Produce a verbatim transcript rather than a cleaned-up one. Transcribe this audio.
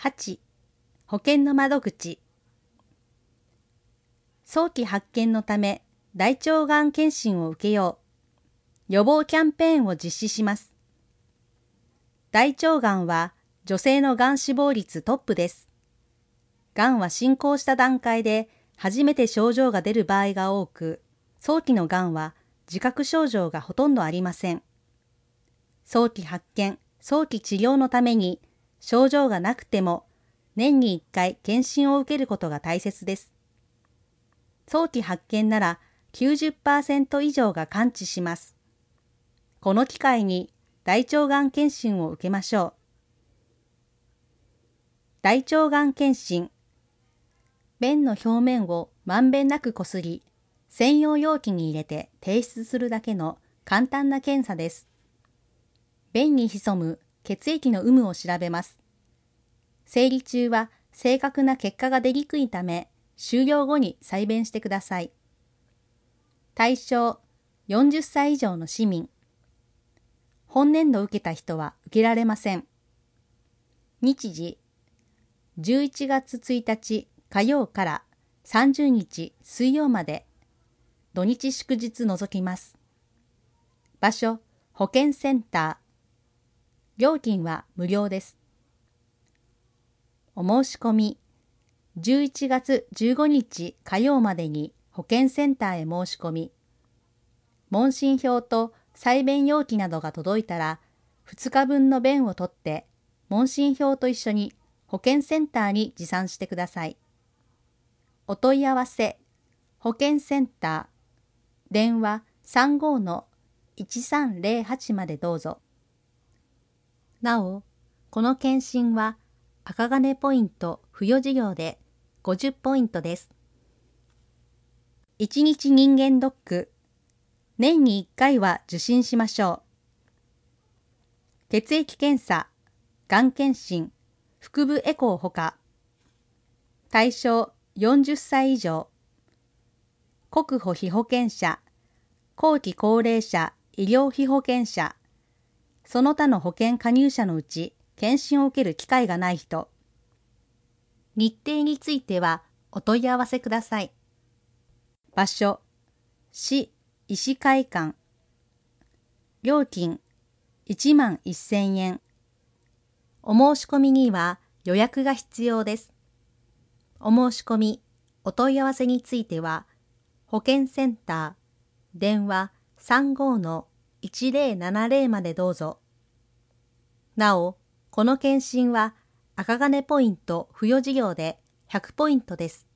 はち、保険の窓口。早期発見のため大腸がん検診を受けよう。予防キャンペーンを実施します。大腸がんは女性のがん死亡率トップです。がんは進行した段階で初めて症状が出る場合が多く、早期のがんは自覚症状がほとんどありません。早期発見、早期治療のために症状がなくても年にいっかい検診を受けることが大切です。早期発見なら きゅうじゅっパーセント 以上が完治します。この機会に大腸がん検診を受けましょう。大腸がん検診。便の表面をまんべんなくこすり、専用容器に入れて提出するだけの簡単な検査です。便に潜む血液の有無を調べます。生理中は正確な結果が出にくいため、終了後に再便してください。対象、よんじゅっさい以上の市民。本年度受けた人は受けられません。日時、じゅういちがつついたち火曜からさんじゅうにち水曜まで、土日祝日除きます。場所、保健センター。料金は無料です。お申し込み、じゅういちがつじゅうごにち火曜までに保健センターへ申し込み、問診票と採便容器などが届いたら、ふつかぶんの便を取って、問診票と一緒に保健センターに持参してください。お問い合わせ、保健センター、電話 さんごーのいちさんぜろはち までどうぞ。なお、この検診は赤金ポイント付与事業でごじゅっポイントです。いちにち人間ドック。年にいっかいは受診しましょう。血液検査、がん検診、腹部エコーほか。対象よんじゅっさい以上。国保被保険者、後期高齢者医療費保険者、その他の保険加入者のうち検診を受ける機会がない人。日程についてはお問い合わせください。場所、市医師会館。料金いちまんせんえん。お申し込みには予約が必要です。お申し込み、お問い合わせについては、保健センター、電話 さんごーのいちぜろななぜろ までどうぞ。なお、この検診は赤金ポイント付与事業でひゃくポイントです。